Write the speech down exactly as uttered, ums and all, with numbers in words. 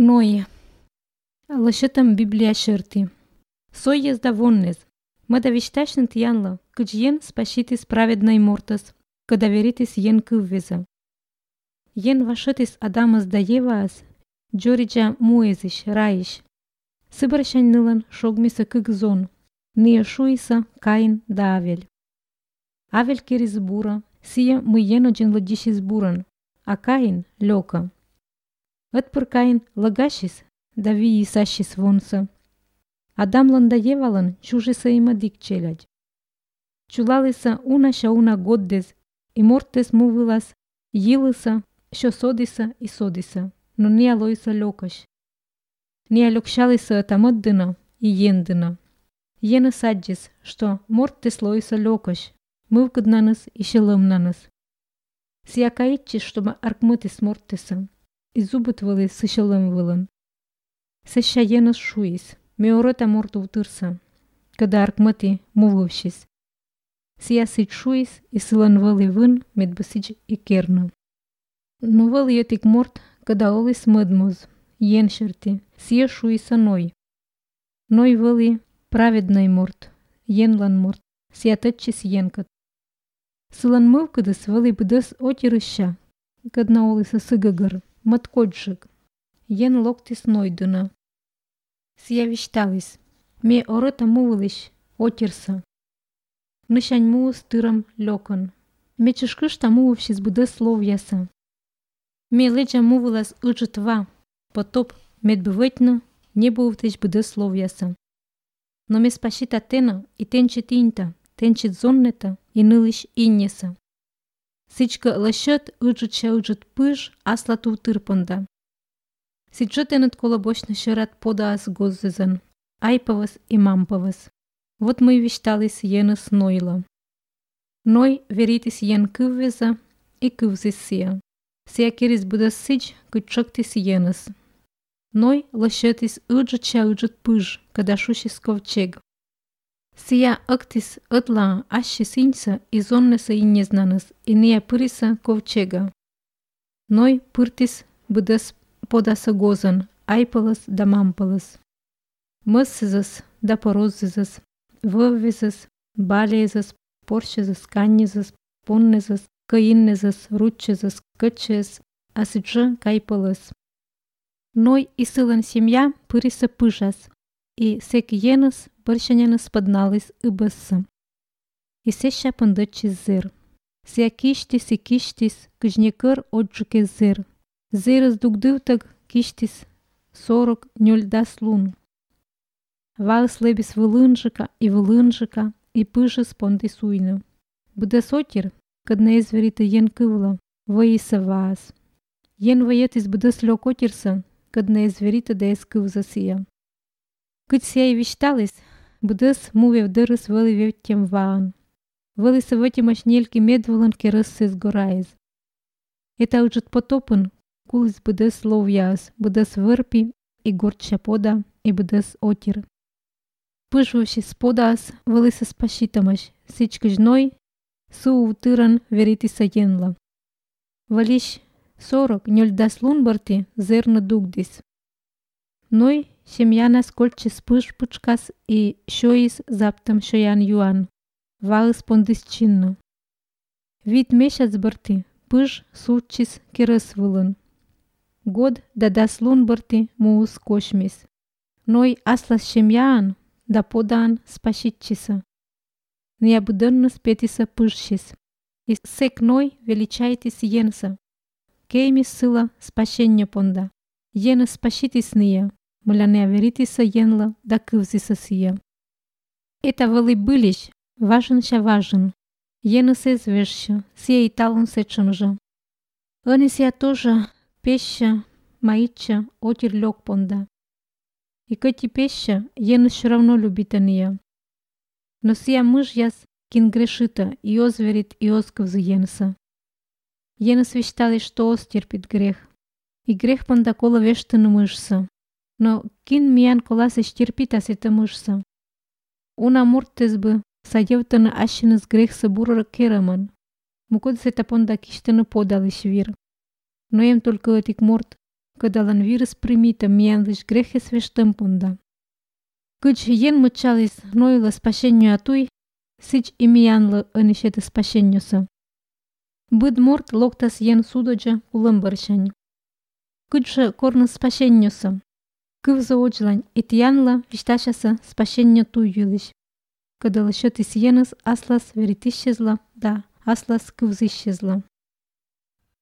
Ной. Лășătăm Biblia șerti. Сой езда воннез. Ма да вещашнет янла, кăci ен спаситис праведной мортас, когда веритис ен кыввеза. Ен вашитис Адамас да Еваас, джориджа муезиш, раиш. Сыбарщань нылан шогмиса кыг зон, ния шуиса Каин да Авель. Авель керис бура, сия мы еноджен ладишис буран, а Каин лёка. Отпыр Каин лагашис, да ви исащис вонса. Адам лан да Евалан чужиса има дик челядь. Чулалиса унаша уна годдез, и мортес мувилас, йилиса, що содиса и содиса, но ния лоиса лёкаш. Ния лёкшалиса атамăддына и ендына. Ена саджис, что мортес лоиса лёкаш, мывкăднаныс и шелăмнаныс. Сия каитчис, чтобы аркмытис мортеса, и зубăтвăли сышелăмвылын. Сăща енăс шуис, меорăта морту втырса, когда аркмăти мувывщис. Сия сыть шуис и сылăн вăли вын медбăсич и кернă. Но вăл йăтик морт, когда олис мăдмоз, ен шерти, сия шуиса ной. Ной вăли праведной морт, ен лан морт, сия тăтчис енкăт. Сылăн мывкăдыс вăли бăдăс отирыща, кăдна олиса сыгăгăр, мăткоджык. Ен локтис нойдына. Сия вещталис, ме орăта мувылищ, отирса. Нăщань мувыс тырăm лёкăn. Ме чăшкышта мувывщис бăдăс ловяса. Ме леджа мувылас ыжăтва, потоп медбывăтнă, небăувтеч бăдăс ловяса. Но ме спасита тена и тенчит инта, тенчит зоннета и нылищ иннеса. Сичкă лăщăт ыжăтща ыжăт пыж аслату тырпăнда. Сиджăтенăт колобочнă шărат подаас гоззезăн, айпăвăс и мампăвăс. Вот мы вещталис енăс нойлă. Ной веритис ен кыввезă и кывзис сия. Сия керис бăдăс сич, кăci чăктис енăс. Ной лăщăтис ыжăтща ыжăт пыж, когда шущис ковчег. Сия ăctis ătла ашщис иньсă и зоннесă иннезнанăс, и ния пырисă ковчега. Ной пыртис бăдăс подасă гозăн, айпăлăс да мампăлăс. Мăссезăс да пороззезăс, вăввезăs, балеезăs, порщезăs, каннезăs, поннезăs, căinнезăs, рутчезăs, кăччеес, а сиджă кайпăлăс. Ной и сылăн семья пырисă пыжас, и сек енăс бărщăнянăс пăдналис ыбăссă. И сеща пăндăччис зер. Сия киштис и киштис, кăci некăр отджăке зер. Зерăс дугдывтăg киштис сорок нёльдас лун. Валыс лебис вылынжыка и вылынжыка, и пыжыс понтис уйнă. Бăдăс отир, кăдна ezverită ен кывлă, вăйисă ваас. Ен вăйăтис бăдăс лёк отирсă, кăдна ezverită да es кывзă сия. Cât сия и вещталис, бăдăс мувев дărыс вăли вевтем ваан. Вăли să вăтимăș нельки медвăлăн керăс се сгораез. Eta ыжăт потопăн, кулис бăдăс ловяас, бăдăс вăрпи и горча пода, и бăдăс отир. Пыжвăвщис подаас вăли să спаситăмăș, сич căci ной сыу тырăn веритисă енлă. Вăлищ сорок нёльдас лун бărти зернă дугдис. Ной семьяна скольчис пыж пычкас и șois заптăm șoian Ioan. Валыс пондис чиннă. Вит мешац бărti, пыж сутчис керăс вылăн. God да дас лун бărti муус кошмис. Ной аслас семьяан, да подаан спаситчисă. Ния бădănnăs петисă пыжщис. И сек ной величайтис енсă. Кеймис сылă спасеннă понда. Енăs спаситис ния, мăля nea веритисă енлă да кывзисă сия. Eta вăли былищ, важынща важын. Енăs ezveșщă, сия и талон сечăнжă. Ăни сия тоже пеща, маитча, отир лёг понда. И câti пеща, енăs всё равно любиtă ния. Но сия мыжьяс, кин грешиtă, и озверит и оскăвзă енсă. Енăs вещталис, что остерпит грех. И грех понда колă вештăнă мыжсă. Но кин миян коласыщ терпита сетă мыжсă. Una муртес бы, саевтăнă ашшăнăс грех să бурără керăмăn. Мукăд сетă понда киштăнă подалыщ вир. Но ем только этик морт, когда лан вирус примита миянлыш грехе свештемпунда. Кыч ен мычалис ноила спасению атуй, сич имиянлы анишеты спасеньюса. Быд морт локтас ен судоджа улымбаршань. Кычше корны спасеньюса. Кывза очлань итянла вишташаса спасенья туй юлиш. Когда лышет из енас аслас верит исчезла, да, аслас кывз исчезла.